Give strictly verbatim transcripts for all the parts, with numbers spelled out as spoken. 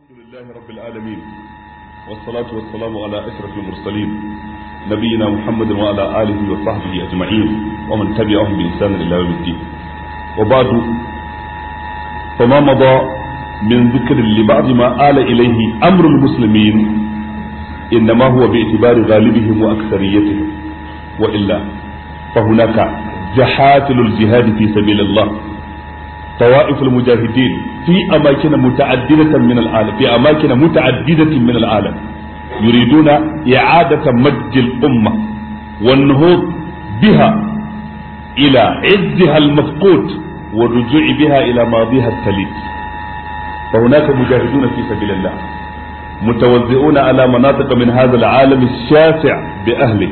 الحمد لله رب العالمين والصلاة والسلام على أشرف المرسلين نبينا محمد وعلى آله وصحبه أجمعين ومن تبعهم بإحسان إلى يوم الدين وبعد فما مضى من ذكر لبعض ما آل إليه أمر المسلمين إنما هو باعتبار غالبهم وأكثريتهم وإلا فهناك جحافل الجهاد في سبيل الله طوائف المجاهدين في أماكن متعددة من العالم في أماكن متعددة من العالم يريدون إعادة مجد الأمة والنهوض بها إلى عزها المفقود والرجوع بها إلى ماضيها التليد فهناك مجاهدون في سبيل الله متوزعون على مناطق من هذا العالم الشاسع بأهله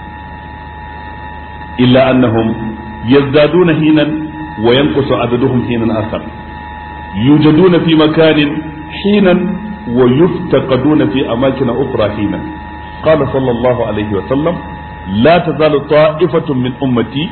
إلا أنهم يزدادون حينا وينقص عددهم حينا آخر يوجدون في مكان حينا ويفتقدون في أماكن أخرى حينا قال صلى الله عليه وسلم لا تزال طائفة من أمتي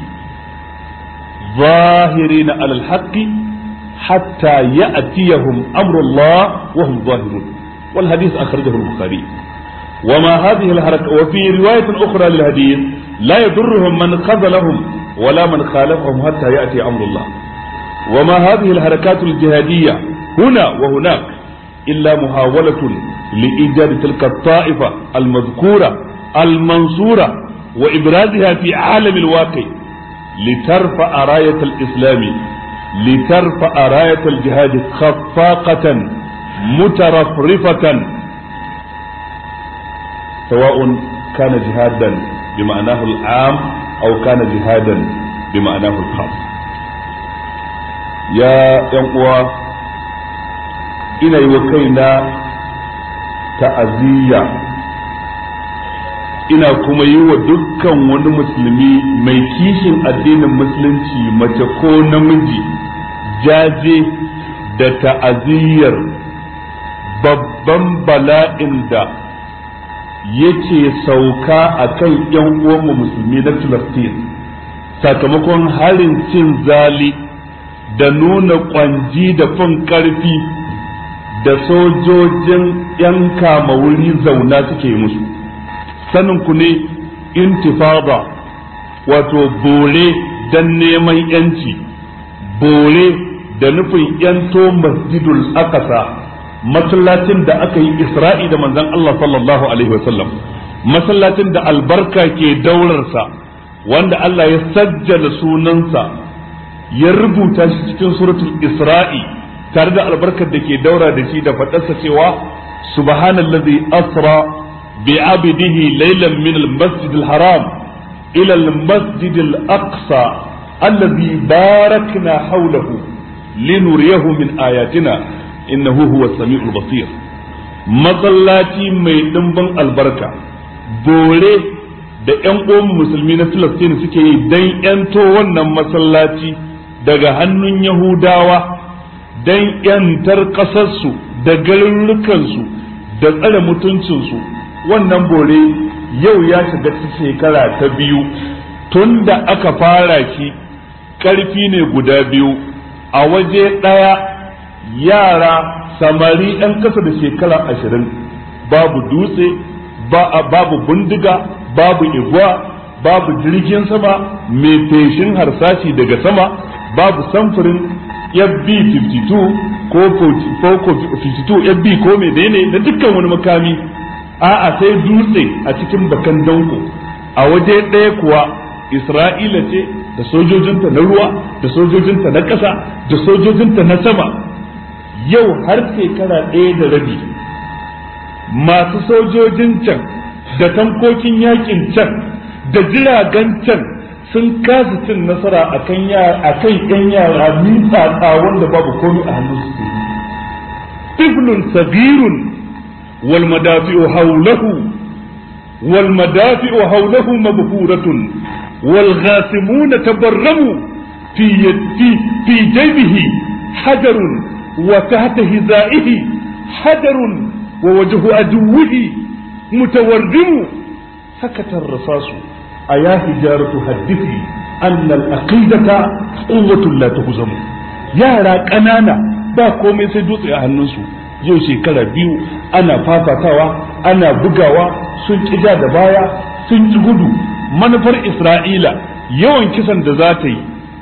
ظاهرين على الحق حتى يأتيهم أمر الله وهم ظاهرون والحديث أخرجه البخاري وما هذه الحركة وفي رواية أخرى للحديث لا يضرهم من خذلهم ولا من خالفهم حتى يأتي أمر الله وما هذه الحركات الجهادية هنا وهناك إلا محاولة لإيجاد تلك الطائفة المذكورة المنصورة وإبرازها في عالم الواقع لترفع راية الإسلام لترفع راية الجهاد خفاقة مترفرفة سواء كان جهادا بمعناه العام أو كان جهادا بمعناه الخاص يا ينقوى إنا يوكينا تأذية ina kuma yi wa dukkan wani musulmi mai kishin addinin musulunci mace ko namiji jaje da ta'aziyyar babban bala'in da yake sauka a kan ‘yan uwanmu musulmi na Filistin sakamakon harin cin zali da nuna kwanji da fin ƙarfi da sojojin ‘yan kama wuri zauna suke musu. Sanin ku ne intifada wato bore don neman ‘yanci, bore da nufin ‘yanto masjidul aqsa masallacin da aka yi isra'i da manzon Allah sallallahu alaihi wasallam masallacin da albarka ke daurarsa wanda Allah ya sajjala sunansa ya rubuta shi cikin suratul isra'i tare da albarkar da ke daura da shi da fadarsa cewa subhanallazi asra bi abdihi laylan min almasjid alharam ila almasjid alaqsa alladhi barakna hawlahu linuriyahu min ayatina innahu huwa sami'ul basir masallaci mai dimbin albarka bore da ƴan uwan musulmi na Filistin suke yi dan ƴanto wannan masallaci daga hannun Yahudawa dan ƴantar ƙasarsu da garurukansu da tsare mutuncinsu wannan bore yau ya shiga shekara ta biyu tunda aka fara shi ƙarfi ne guda biyu a waje ɗaya yara samari ɗan ƙasa da shekara ashirin babu dutse babu bindiga babu igwa babu jirgin sama mai feshin harsashi daga sama babu samfurin F B fifty two ko fifty two F B ko menene da dukkan wani makami a'a sai dutse a cikin bakan danko a waje ɗaya kuwa Isra'ila ce da sojojinta na ruwa da sojojinta na ƙasa da sojojinta na sama yau har shekara ɗaya da rabi masu sojojin can da tankokin yakin can da jiragen can sun kasa cin nasara a kan ‘yan yara mitsatsa wanda babu komi a hannun su tiflun sabirun wal madafi'u haulahu wal madafi'u haulahu mabhuratun wal ghasimuna tabarramu fi fi jaybihi hajarun وتحت هزائه حجر ووجه عدوه متورم سكت الرصاص أيا حجارة حدثي أن العقيدة قوة لا تهزم يا راك أنانا ba komai sai dutse a hannunsu yau shekara biyu ana fafatawa ana bugawa, sun ƙija da baya sun ci gudu. Manufar Isra'ila yawan kisan da za ta yi,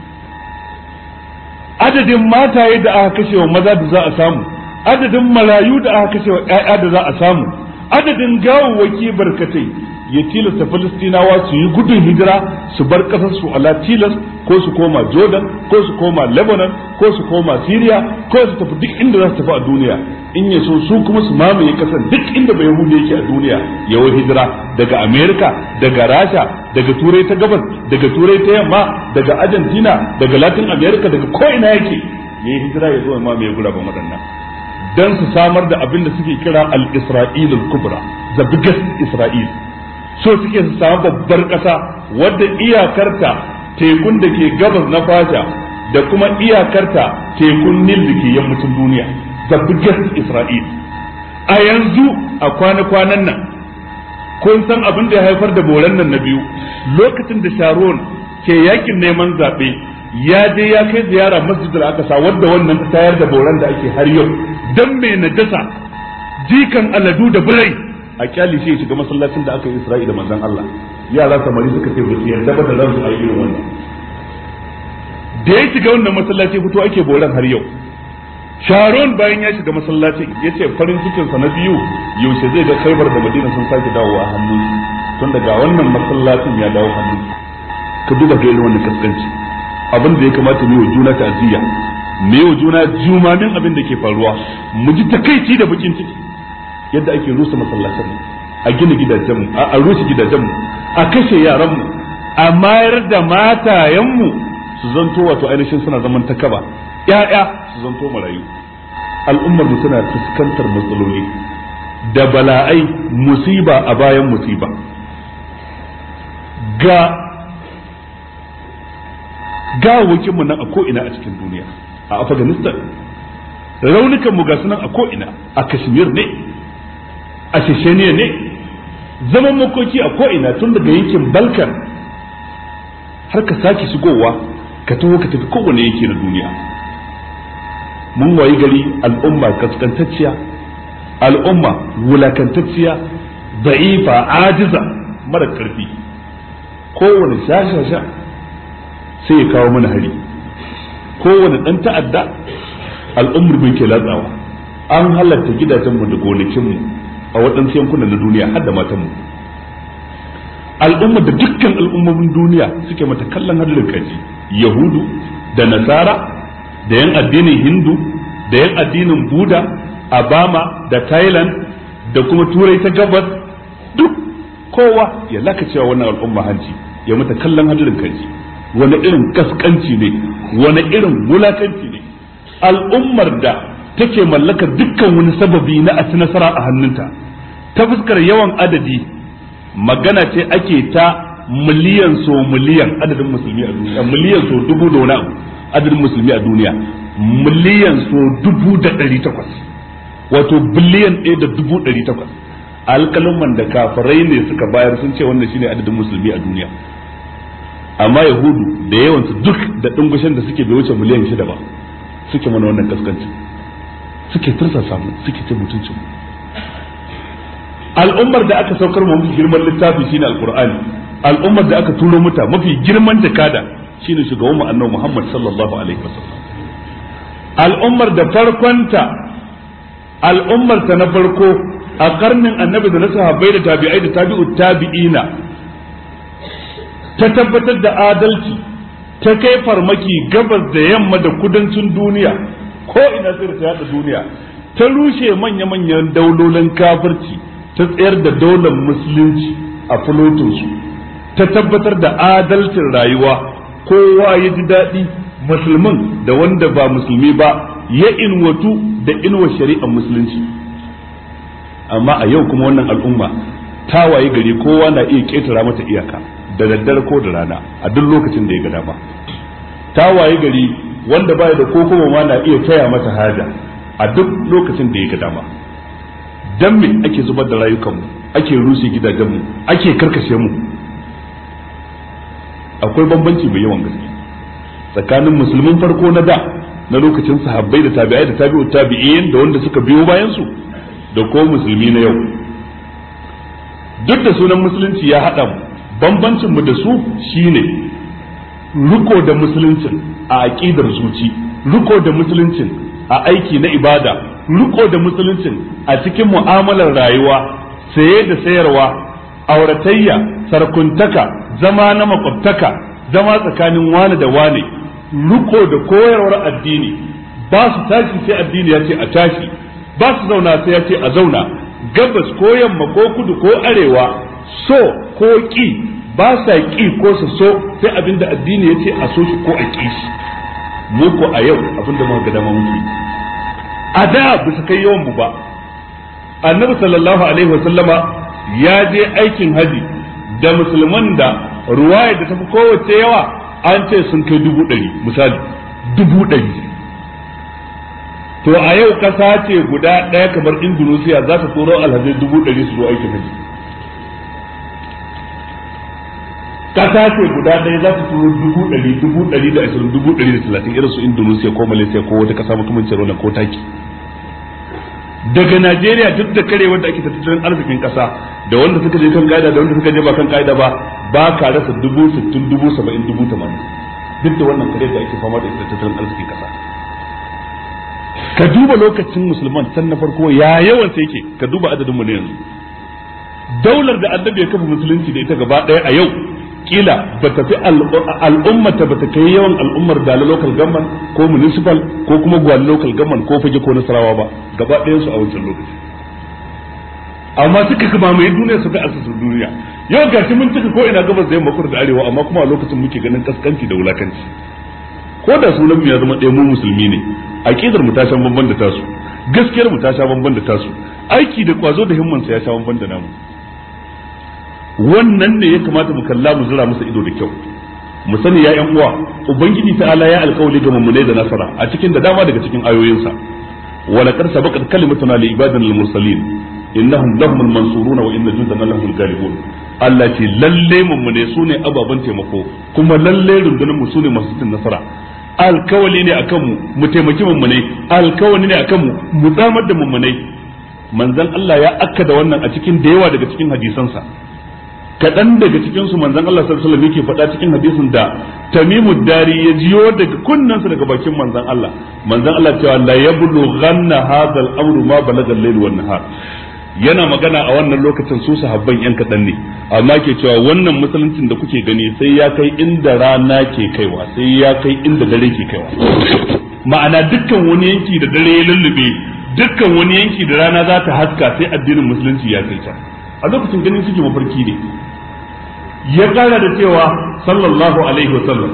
adadin mataye da aka kashe wa maza da za a samu, adadin marayu da aka kashe wa ƴaƴa da za a samu, adadin gawawwaki barkatai, ya tilasta Falastinawa su yi gudun hijira su bar ƙasar su ala tilas, ko su koma Jordan, ko su koma Lebanon, ko su koma Syria, ko su tafi duk inda za su tafi a duniya. In ya so su kuma su mamaye ƙasar duk inda bai Yahudi yake a duniya, yawan hijira daga America, daga Rasha, daga Turai ta gabas, daga Turai ta yamma, daga Argentina, daga Latin America, daga ko ina yake yayi hijira ya zo ya mamaye guraben waɗannan, dan su samar da abin da suke kira al-Isra'il al-Kubra, the biggest Israel. So suke su samu babbar ƙasa wadda iyakarta tekun da ke gabas na Fasha da kuma iyakarta tekun Nil da ke yammacin duniya, the biggest Israel. A yanzu a kwana-kwanan nan kun san abin da ya haifar da boran nan na biyu, lokacin da Sharon ke yakin neman zaɓe ya je ya kai ziyara Masjidul Aqsa, wadda wannan ta tayar da boran da ake har yau. Dan mai najasa jikan aladu da birai a kyali shi ya shiga masallacin da aka yi Isra'ila manzon Allah, yara samari suka ce ba su yarda ba da ransu a irin wannan. Da ya shiga wannan masallaci fito ake boran har yau. Sharon bayan ya shiga masallaci ya ce farin cikin sa na biyu yaushe zai ga Khaibar da Madina sun sake dawowa a hannun tun daga wannan masallacin ya dawo hannun. Ka duba ga irin wannan kaskanci, abin da ya kamata mu yi wa juna ta'aziyya, mu yi wa juna jumamin abin da ke faruwa, mu ji takaici da bakin ciki yadda ake rusa masallacin, a gina gidajenmu, a rushe gidajenmu, a kashe yaranmu, a mayar da matayenmu su zanto wato ainihin suna zaman takaba, ƴaƴa su zanto marayu. Al'ummar mu tana fuskantar matsaloli da bala'ai, musiba a bayan musiba. Ga gawakin mu nan a ko ina a cikin duniya, a Afghanistan raunukan mu ga sunan a ko ina, a Kashmir ne, a Chechnya ne, zaman makoki a ko'ina tun daga yankin Balkan har ka sake shigowa ka taho ka tafi kowane yanki na duniya. Mun wayi gari al'umma kaskantacciya, al'umma wulakantacciya, da'ifa, ajiza, mara karfi. Kowane shashasha sai ya kawo mana hari, kowane dan ta'adda al'ummar bai ke latsawa. An halatta gidajenmu da gonakinmu a waɗansu yankunan na duniya har da matanmu. Al'umma da dukkan al'ummomin duniya suke mata kallon hadarin kaji, Yahudu da Nasara da yan addinin Hindu da yan addinin Buda, Abama da Thailand da kuma Turai ta gabas, duk kowa ya laka cewa wannan al'umma hanci, ya mata kallon hadarin kaji. Wani irin kaskanci ne, wani irin wulakanci ne. Al'ummar da take mallakar dukkan wani sababi na a ci nasara a hannunta ta fuskar yawan adadi, magana ce ake ta miliyan so miliyan adadin musulmi a duniya, miliyan so dubu da wani abu adadin musulmi a duniya, miliyan so dubu da ɗari takwas, wato biliyan ɗaya da dubu ɗari takwas. Alƙalumman da kafirai ne suka bayar sun ce wannan shine adadin musulmi a duniya, amma Yahudu da yawansu duk da ɗungushen da suke bai wuce miliyan shida ba, suke mana wannan kaskanci, suke tursa samu, suke ce mutuncin. Al'ummar da aka saukar mu mafi girman littafi shine alqur'ani, al'ummar da aka turo mata mafi girman jakada shine shugaban mu annabi Muhammad sallallahu alaihi wasallam. Al'ummar da farkonta, al'ummar ta na farko a karnin annabi da na sahabbai da tabi'ai da tabi'ut tabi'ina ta tabbatar da adalci, ta kai farmaki gabas da yamma da kudancin duniya, ko ina sai ta yada duniya, ta rushe manya-manyan daulolin kafirci, ta tsayar da daular musulunci a fulotinsu, ta tabbatar da adalcin rayuwa, kowa ya ji daɗi, musulmin da wanda ba musulmi ba ya inwatu da inuwar shari'ar musulunci. Amma a yau kuma wannan al'umma ta waye gari kowa na iya ƙetara mata iyaka da daddare ko da rana a duk lokacin da ya ga dama. Ta waye gari wanda baya da ko kuma ma na iya taya mata haja a duk lokacin da ya ga dama. Dan me ake zubar da rayukanmu, ake rushe gidajenmu, ake karkashe mu? Akwai bambanci mai yawan gaske tsakanin musulmin farko na da na lokacin sahabbai da tabi'ai da tabi'ut tabi'in da wanda suka biyo bayan su da ko musulmi na yau. Duk da sunan musulunci ya haɗa mu, bambancin mu da su shine riko da musuluncin a aqidar zuci, riko da musuluncin a aiki na ibada, riko da musuluncin a cikin mu'amalar rayuwa, saye da sayarwa, auratayya, sarkuntaka, zama na makwabtaka, zama tsakanin wani da wani, riko da koyarwar addini. Ba su tashi sai addini ya ce a tashi, ba su zauna sai ya ce a zauna, gabas ko yamma ko kudu ko arewa, so ko ki, ba sa ki ko su so sai abinda addini ya ce a so shi ko a ki shi. Mu ko a yau abinda muka ga dama muke. A da ba su kai yawan mu ba. Annabi sallallahu alaihi wa sallama ya je aikin haji da musulman da ruwaya da tafi kowace yawa an ce sun kai dubu ɗari, misali dubu ɗari. To a yau kasa ce guda ɗaya kamar Indonesia za ta tsoro alhazai dubu ɗari su zo aikin haji. Kasa ce guda ɗaya za ta tsoro dubu ɗari, dubu ɗari da ashirin, dubu ɗari da talatin, irin su Indonesia ko Malaysia ko wata kasa makamancin wannan ko taki. Daga Najeriya duk da kare wanda ake tattalin arzikin kasa da wanda suka je kan kaida da wanda suka je ba kan kaida ba, ba ka rasa dubu sittin, dubu saba'in, dubu tamanin. Duk da wannan kare da ake fama da ita tattalin arzikin kasa. Ka duba lokacin musulman san na farko ya yawan sai yake, ka duba adadin mu ne yanzu. Daular da annabi ya kafa musulunci da ita gaba daya a yau kila ba ta fi al'ummata ba ta kai yawan al'ummar da local government ko municipal ko kuma gwal local government ko fage ko nasarawa ba, gaba ɗayan su a wancan lokaci. Amma suka kuma mai duniya suka asasa duniya. Yau gashi mun cika ko ina gabas da yamma kudu da arewa, amma kuma a lokacin muke ganin kaskanci da wulakanci. Ko da sunan mu ya zama ɗaya mu musulmi ne, aqidar mu ta sha bamban da tasu, gaskiyar mu ta sha bamban da tasu, aiki da kwazo da himman sa ya sha bamban da namu. Wannan ne ya kamata mu kalla mu zura masa ido da kyau. Mu sani ya ƴan uwa, ubangiji ta'ala ya alƙawli ga mummune da nasara a cikin da dama daga cikin ayoyinsa. Wa laqad sabaqat kalimatuna li ibadina al-mursalin innahum lahum al-mansuruna wa inna jundana lahum al-ghalibun. Allah ce lalle mummune sune ababan taimako, kuma lalle rundunar mu sune masu cin nasara. Alkawali ne akan mu mu taimaki mummune, alkawali ne akan mu mu tsamar da mummune. Manzon Allah ya akkada wannan a cikin da yawa daga cikin hadisansa. Kaɗan daga cikin su manzon Allah sallallahu alaihi wasallam yake faɗa cikin hadisin da Tamimud Dari ya jiyo daga kunnansa daga bakin manzon Allah. Manzon Allah cewa la yablughanna hadha al-amru ma balagha al-layl wan nahar. Yana magana a wannan lokacin su sahabban yan kaɗan ne, amma ke cewa wannan musuluncin da kuke gani sai ya kai inda rana ke kaiwa, sai ya kai inda dare ke kaiwa. Ma'ana dukkan wani yanki da dare ya lullube, dukkan wani yanki da rana za ta haska, sai addinin musulunci ya kai ta. A lokacin ganin suke mafarki ne. Ya kara da cewa sallallahu alaihi wa sallam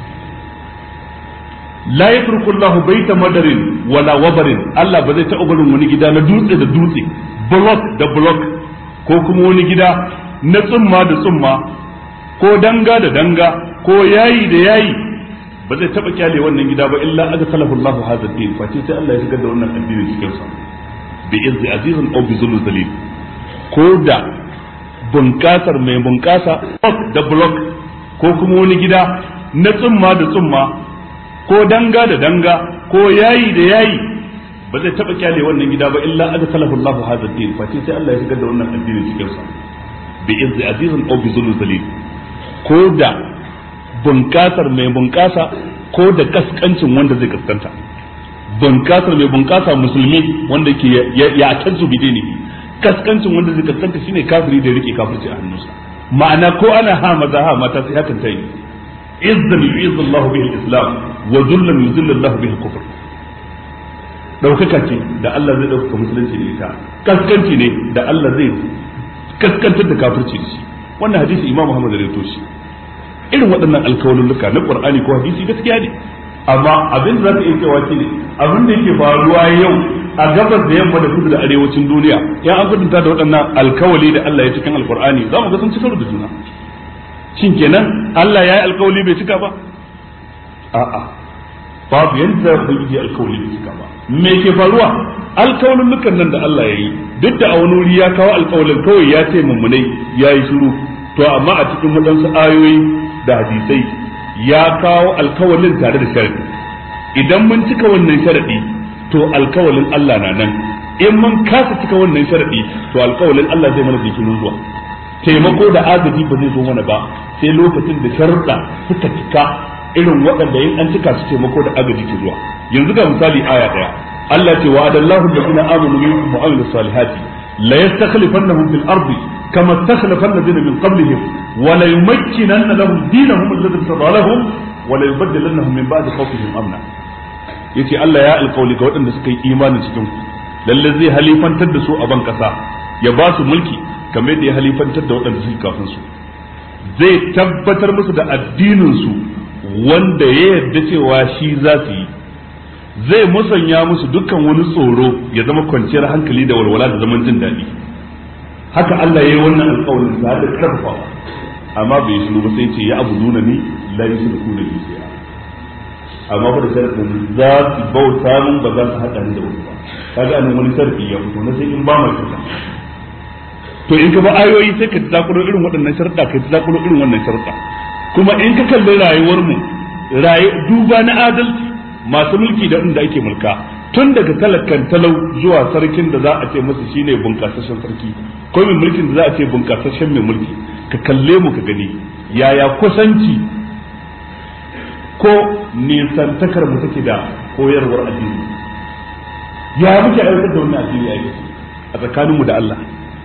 la yatruku Allah baita madarin wala wabarin. Allah ba zai taɓa barin wani gida na dutse da dutse, block da block, ko kuma wani gida na tsumma da tsumma, ko danga da danga, ko yayi da yayi, ba zai taɓa kyale wannan gida ba illa aga salahu Allah hadha din, face sai Allah ya shigar da wannan addinin cikin sa bi izzi azizun aw bi zulm zalil. Ko da bunkasar mai bunkasa da block, ko kuma wani gida na tsumma da tsumma, ko danga da danga, ko yayi da yayi, ba zai taba kyale wannan gida ba illa aga salahu Allahu hadha din, face sai Allah ya shigar da wannan addinin cikin sa bi izzi azizun aw bi zulm zalil. Ko da bunkasar mai bunkasa, ko da kaskancin wanda zai kaskanta. Bunkasar mai bunkasa musulmi wanda ke ya tanzu bidini, kaskancin wanda zai kaskanta shine kafiri da rike kafirci a hannunsa. Ma'ana ko ana ha maza ha mata sai hakan ta yi. Izzan yu'izzu Allah bihi al-islam wa dhullan yuzillu Allah bihi al-kufr. Daukaka ce da Allah zai dauka musulunci da ita, kaskanci ne da Allah zai kaskantar da kafirci da shi. Wannan hadisi Imam Muhammad da rawaito shi. Irin waɗannan alkawalulluka na Qur'ani ko hadisi gaskiya ne, amma abin da za ka iya cewa shine abin da yake faruwa yau a gabas da yamma da kudu da arewacin duniya, ya an kudunta da waɗannan alkawali da Allah ya cikin alkur'ani, za mu ga sun cika da juna. Shin kenan Allah ya yi alkawali bai cika ba? A'a, babu yadda ubangiji alkawali bai cika ba. Me ke faruwa? Alkawalullukan nan da Allah ya yi, duk da a wani wuri ya kawo alkawalin kawai ya ce mummunai ya yi shiru, to amma a cikin waɗansu ayoyi da hadisai ya kawo alkawalin tare da sharadi. idan mun cika wannan sharadi to alkawalin Allah na nan, in mun kasa cika wannan sharadi to alkawalin Allah zai mana jikin zuwa. Taimako da agaji ba zai zo mana ba sai lokacin da sharuɗa suka cika irin waɗanda in an cika su taimako da agaji ke zuwa. Yanzu ga misali aya daya, Allah ce wa adallahu alladhina amanu minkum wa amilus salihati la yastakhlifannahum fil ardi kama istakhlafa alladhina min qablihim wa la yumakkinanna lahum dinahum alladhi irtada lahum wa la yubaddilannahum min ba'di khawfihim amna. Yace Allah ya alƙawli ga waɗanda suka yi imani cikin ku lalle zai halifantar da su a ban kasa, ya ba su mulki kamar yadda ya halifantar da waɗanda suke kafin su, zai tabbatar musu da addinin su wanda ya yarda cewa shi za su yi, zai musanya musu dukkan wani tsoro ya zama kwanciyar hankali da walwala da zaman jin daɗi. Haka Allah ya yi wannan alƙawarin sa da karfafa, amma bai shiru ba sai ce ya abuduna ni la yusrikuna bi shay'a, amma ba da sharadin za su bauta mun ba za su haɗa ni da wani ba. Kaga anan wani sharadi ya fito na sai in ba mai shirka. To in ka ba ayoyi sai ka tsakuro irin waɗannan sharuɗa, ka tsakuro irin wannan sharuɗa. Kuma in ka kalli rayuwar mu rayu duba na adalci, masu mulki da inda ake mulka tun daga talakan talau zuwa sarkin da za a ce masa shine bunƙasashen sarki ko mai mulkin da za a ce bunƙasashen mai mulki, ka kalle mu ka gani yaya kusanci ko nisantakar mu take da koyarwar addini, ya muke aiwatar da wannan addini a tsakaninmu da Allah.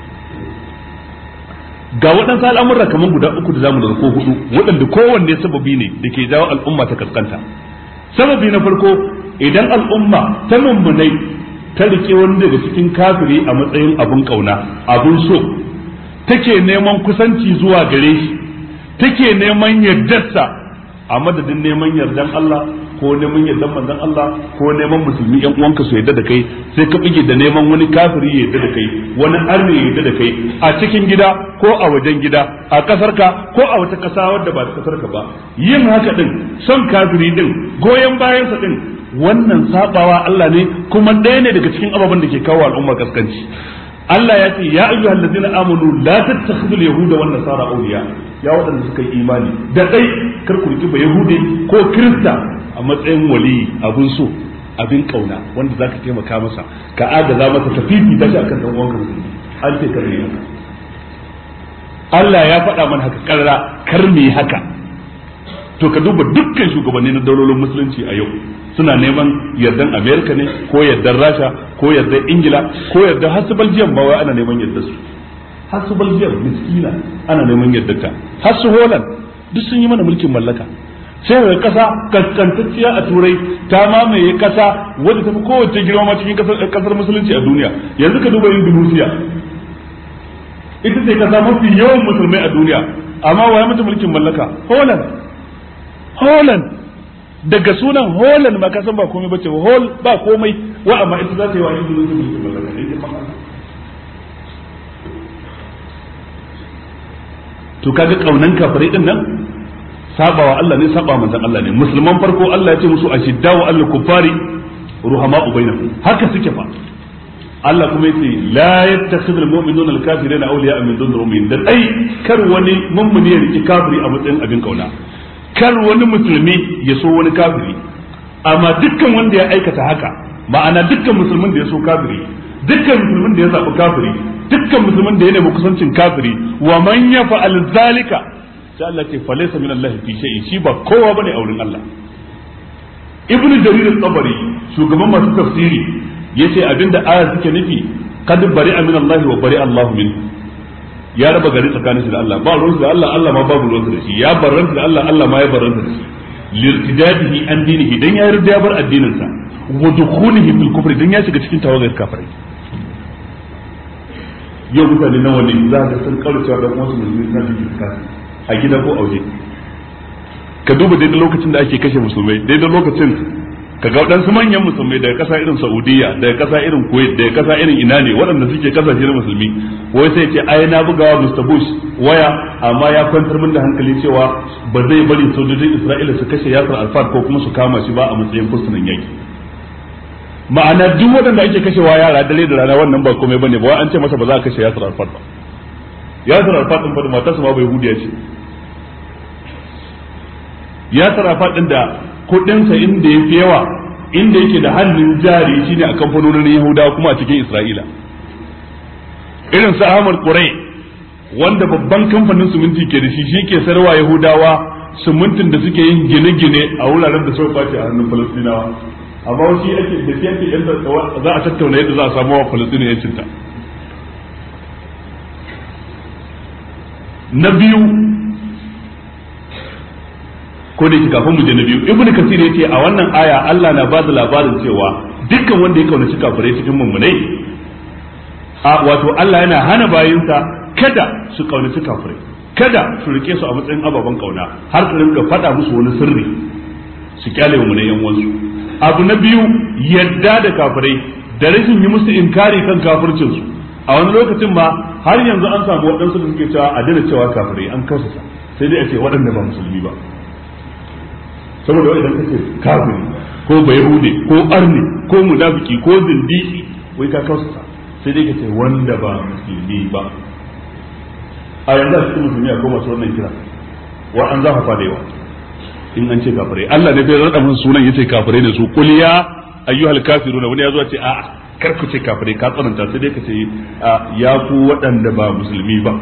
Ga waɗansu al'amurra kamar guda uku da zamu da ko hudu waɗanda kowanne sababi ne da ke jawo al'umma ta kaskanta. Sababi na farko, idan al'umma ta mummunai ta rike wani daga cikin kafiri a matsayin abun kauna, abun so, take neman kusanci zuwa gare shi, take neman yardarsa a madadin neman yardan Allah ko neman yardan manzon Allah ko neman musulmi yan uwanka su yarda da kai, sai ka bige da neman wani kafiri ya yarda da kai, wani arne ya yarda da kai a cikin gida ko a wajen gida, a kasarka ko a wata kasa wadda ba ta kasarka ba. Yin haka din, son kafiri din, goyen bayansa din, wannan sabawa Allah ne kuma ɗaya ne daga cikin ababen da ke kawo al'umma kaskanci. Allah ya ce ya ayyuhal ladina amanu la tattakhidul yahuda wan nasara awliya, ya wadanda suka yi imani da dai kar ku riki ba yahudi ko kirista a matsayin wali, abun so, abin kauna wanda zaka taimaka masa, ka agaza masa, ka fifita shi akan dan uwanka musulmi. An ce kar ne haka, Allah ya faɗa mana haka karra, kar ne haka. To ka duba dukkan shugabanni na daulolin musulunci a yau suna neman yardan Amerika ne ko yardan Rasha ko yardan Ingila ko yardan hasu Belgium, ba wai ana neman yardar su, hasu Belgium miskina ana neman yardar ta, hasu Holland duk sun yi mana mulkin mallaka. Sai ga kasa kaskantacciya a turai ta mamaye kasa wadda ta fi kowace girma ma cikin kasar musulunci a duniya. Yanzu ka duba Indonesia, ita ce kasa mafi yawan musulmai a duniya, amma waye mata mulkin mallaka? Holland. Holland, daga sunan Holland ma kasan ba komai bace, hol ba komai, wa amma ita za ta yi wa Indonesia mulkin mallaka ne. To kaga kaunan kafirai din nan sabawa Allah ne, saba manzon Allah ne. Musulman farko Allah ya ce musu ashiddaw al kuffari ruhama'u bainahum, haka suke fa. Allah kuma yace la yattakhidul mu'minuna al kafirina awliya min dunil mu'minin, dan ai kar wani mummuni ya riki kafiri a matsayin abin kauna, kar wani musulmi ya so wani kafiri. Amma dukkan wanda ya aikata haka, ma'ana dukkan musulmin da ya so kafiri, dukkan musulmin da ya zaɓi kafiri, dukkan musulmin da ya nemi kusancin kafiri, wa man yafa'al zalika, sai Allah ce falaysa min Allah fi shay'in, shi ba kowa bane a wurin Allah. Ibn Jarir al-Tabari, shugaban masu tafsiri, yace abinda aya suke nufi kad bari'a min Allah wa bari'a Allah min, ya raba gari tsakanin shi da Allah, ba ruwan da Allah, Allah ma babu ruwan da shi, ya barranta da Allah, Allah ma ya barranta da shi. Lirtidadihi an dinihi, dan ya yarda ya bar addinin sa, wa dukhulihi fil kufri, dan ya shiga cikin tawagar kafirai. Yau mutane nawa ne za ka san karucewa da wasu musulmi suna cikin kafiri a gida ko a waje. Ka duba daidai lokacin da ake kashe musulmai, daidai lokacin ka ga waɗansu manyan musulmai daga ƙasa irin Saudiya, daga ƙasa irin Kuwait, daga ƙasa irin ina ne waɗanda suke ƙasashe na musulmi, wai sai ce ai na bugawa Mister Bush waya amma ya kwantar min da hankali cewa ba zai bari sojojin Isra'ila su kashe Yasir Arafat ko kuma su kama shi ba a matsayin fursunan yaki. Ma'ana duk waɗanda ake kashewa yara dare da rana wannan ba komai bane ba, wai an ce masa ba za a kashe Yasir Arafat ba. Yasir Arafat din fa da matarsa ma bai hudiya ce. Yasir Arafat din da kuɗinsa inda ya fi yawa inda yake da hannun jari shine a kamfanonin Yahudawa kuma a cikin Isra'ila irin su Ahmad Quray wanda babban kamfanin siminti ke da shi shi ke sarwa Yahudawa simintin da suke yin gine-gine a wuraren da suka kwace a hannun Falastinawa amma shi ake da shi ake yanda za a tattauna yadda za a samu wa Falastina yancin ta. Na biyu ko da kafin mu je na biyu Ibn Kathir yace a wannan aya Allah na ba da labarin cewa dukkan wanda ya kaunaci kafirai cikin mummunai a wato Allah yana hana bayinsa kada su kaunaci kafirai kada su rike su a matsayin ababen kauna har su rinka faɗa musu wani sirri su kyale mummunai yan uwansu. Abu na biyu yadda da kafirai da rashin yi musu inkari kan kafircinsu a wani lokacin ma har yanzu an samu waɗansu da suke cewa a daina cewa kafirai an kausasa sai dai a ce waɗanda ba musulmi ba saboda idan kace kafiri ko bayhude ko arni ko munafiki ko zindiki wai ka kausasa sai dai kace wanda ba musulmi ba a yanzu a cikin musulmi akwai masu wannan kira wa an zafafa da yawa in an ce kafirai Allah ne bai rada mun sunan yace kafirai ne su qul ya ayyuhal kafiruna wani yazo ce a kar ku ce kafirai ka tsananta sai dai ka ce ya ku waɗanda ba musulmi ba.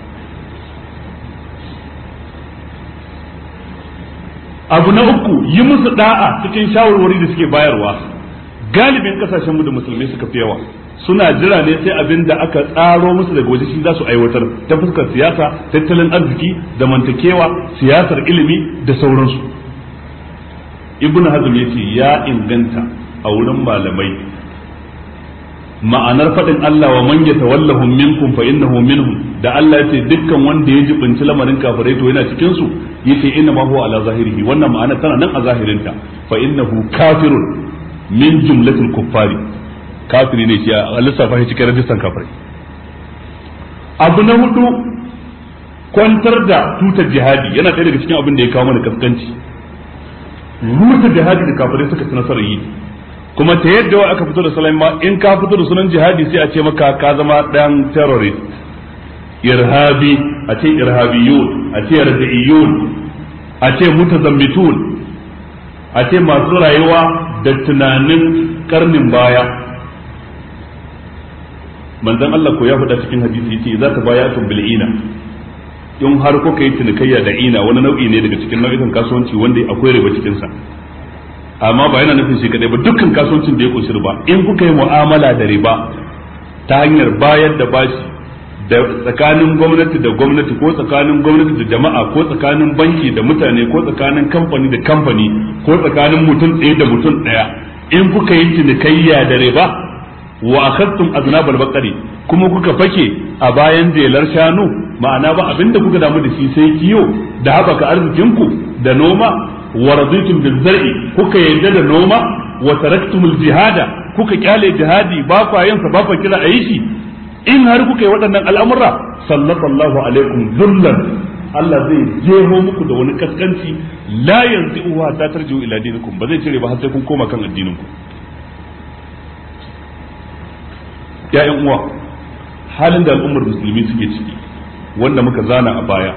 Abu na uku yi musu da'a cikin shawarwari da suke bayarwa galibin kasashen mu da musulmai suka fi yawa suna jira ne sai abin da aka tsaro musu daga waje shi za su aiwatar ta fuskar siyasa tattalin arziki zamantakewa siyasar ilimi da sauransu. Ibn Hazm yace ya inganta a wurin malamai ma'anar faɗin Allah wa man yatawallahum minkum fa innahu minhum da Allah yace dukkan wanda ya jibinci lamarin kafirai to yana cikin su yace inna ma huwa ala zahirihi wannan ma'ana tana nan a zahirinta fa innahu kafirun min jumlatil kuffari kafiri ne shi a lissafa shi cikin rajistan kafirai. Abu na hudu kwantar da tutar jihadi yana ɗaya daga cikin abin da ya kawo mana kaskanci rusa jihadi da kafirai suka ci nasarar yi kuma ta yadda wa aka fito da salon ma in ka fito da sunan jihadi sai a ce maka ka zama dan terrorist irhabi a ce irhabiyun a ce radiyun a ce mutazammitun a ce masu rayuwa da tunanin karnin baya. Manzon Allah ko ya faɗa cikin hadisi yace za ta baya tun bil'ina in har kuka yi cinikayya da ina wani nau'i ne daga cikin nau'ikan kasuwanci wanda akwai riba cikin sa amma ba yana nufin shi kadai ba dukkan kasuwancin da ya kunshi riba in kuka yi mu'amala da riba ta hanyar bayar da bashi da tsakanin gwamnati da gwamnati ko tsakanin gwamnati da jama'a ko tsakanin banki da mutane ko tsakanin kamfani da kamfani ko tsakanin mutum ɗaya da mutum ɗaya in kuka yi cinikayya da riba wa akhadtum aznabal baqari kuma kuka fake a bayan jelar shanu ma'ana ba abinda kuka damu da shi sai kiyo da haɓaka arzikinku da noma wa raditum bil zar'i kuka yadda da noma wa taraktumul jihada kuka kyale jihadi ba kwa yin sa ba kwa kira ayi shi in har kuka yi waɗannan al'amura sallallahu alaikum zullan Allah zai jeho muku da wani kaskanci la yanzi'uha ta tarji'u ila dinikum ba zai cire ba har sai kun koma kan addinin ku. Ya'yan uwa halin da al'ummar musulmi suke ciki wanda muka zana a baya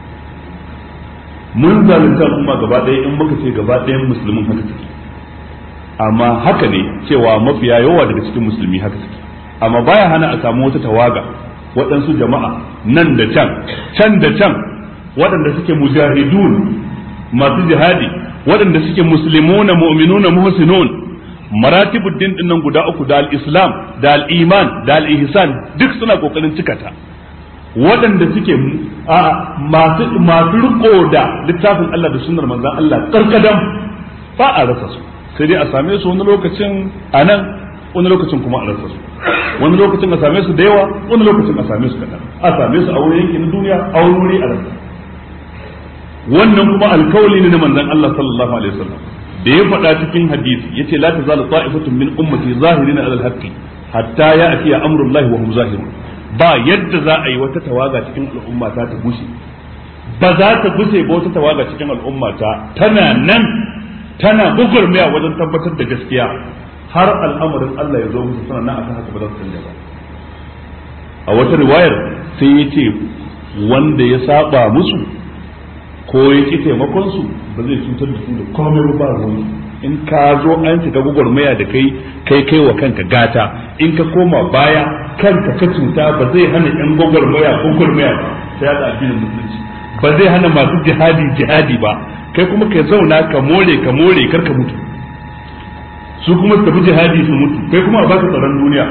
mun zalunta al'umma gaba ɗaya in muka ce gaba ɗayan musulmin haka suke amma haka ne cewa mafiya yawa daga cikin musulmi haka suke amma baya hana a samu wata tawaga waɗansu jama'a nan da can can da can waɗanda suke mujahidun masu jihadi waɗanda suke muslimuna mu'minuna muhsinun maratibud din din nan guda uku da al-islam da al-iman da al-ihsan duk suna kokarin cikata waɗanda suke a masu masu riko da littafin Allah da sunnar manzon Allah karkadam ba a rasa su sai dai a same su wani lokacin anan wani lokacin kuma a rasa su wani lokacin a same su da yawa wani lokacin a same su kadan a same su a wurin yankin duniya a wani wuri a rasa wannan kuma alkawali ne na manzon Allah sallallahu alaihi wasallam da ya faɗa cikin hadisi yace la tazalu ta'ifatun min ummati zahirina ala al-haqqi hatta ya'ti amrullahi wa hum zahirun ba yadda za a yi wata tawaga cikin al'umma ta ta gushe ba za ta gushe ba wata tawaga cikin al'umma ta tana nan tana gugurmiya wajen tabbatar da gaskiya har al'amarin Allah ya zo musu suna nan akan haka ba za su canja ba. A wata riwayar sai yace wanda ya saba musu ko ya ki taimakon su ba zai cutar da su da komai ba ruwan in ka zo an shiga gwagwarmaya da kai kai kai wa kanka gata, in ka koma baya kanka ka cuta ba zai hana yan gwagwarmaya gwagwarmaya ba sai ya addinin musulunci, ba zai hana masu jihadi jihadi ba, kai kuma ka zauna ka more ka more kar ka mutu, su kuma su tafi jihadi su mutu, kai kuma a baka tsaron duniya.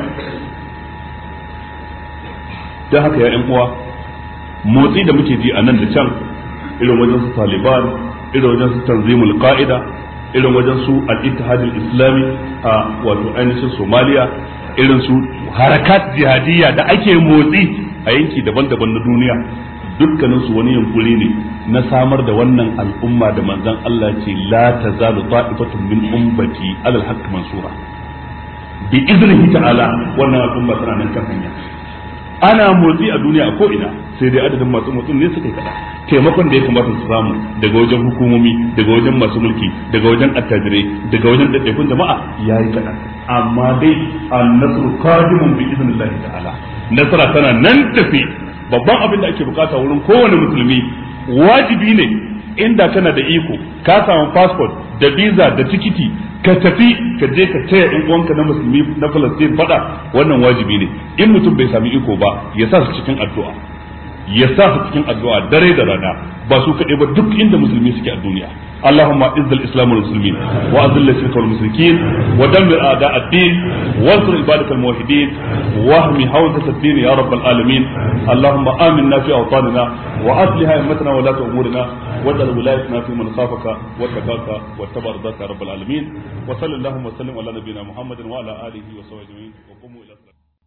don haka ya yan uwa, motsi da muke ji a nan da can, irin wajen su Taliban, irin wajen su Tanzimul Qa'ida, irin wajen su Al-Ittihad Al-Islami a wato ainihin Somalia, irin su harakat jihadiyya da ake motsi a yanki daban-daban na duniya, dukkanin su wani yunkuri ne na samar da wannan al'umma da manzon Allah ce la tazalu ta'ifatun min ummati alal haqq mansura bi iznihi ta'ala. wannan al'umma tana nan kan hanya, ana motsi a duniya a ko'ina, sai dai adadin masu motsin ne suka yi kada. Taimakon da ya kamata su samu daga wajen hukumomi, daga wajen masu mulki, daga wajen attajirai, daga wajen ɗaiɗaikun jama'a ya yi kada. Amma dai an-nasru qadimun bi idnillahi ta'ala, nasara tana nan tafi. Babban abin da ake bukata wurin kowane musulmi, wajibi ne inda kana da iko ka samu passport da visa da tikiti ka tafi ka je ka taya ɗan uwanka na musulmi na Palestine fada, wannan wajibi ne. In mutum bai sami iko ba ya sa su cikin addu'a, ya sa su cikin addu'a dare da rana, ba su kaɗai ba duk inda musulmi suke a duniya. اللهم اعز الاسلام والمسلمين واذل الشرك والمشركين ودمر اعداء الدين وانصر عبادك الموحدين واهم حوزة الدين يا رب العالمين. اللهم امنا في اوطاننا واصلح ائمتنا ولاة امورنا واجعل ولايتنا في من خافك واتقاك واتبع رضاك يا رب العالمين. وصلى اللهم وسلم على نبينا محمد وعلى اله وصحبه اجمعين وقوموا